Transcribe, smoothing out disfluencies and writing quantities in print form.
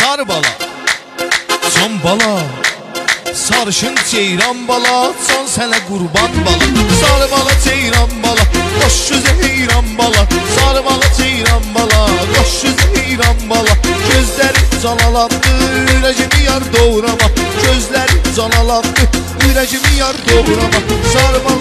sarı bala, can bala, sarışın ceyran bala, can sənə qurban bala. Sarı bala, ceyran bala, qoş gözə heyran bala. Sarı bala, ceyran bala, qoş gözə heyran bala. Gözləri calalandı, ürəcimi yar doğrama. Gözləri calalandı, ürəcimi yar doğrama. Sarı bala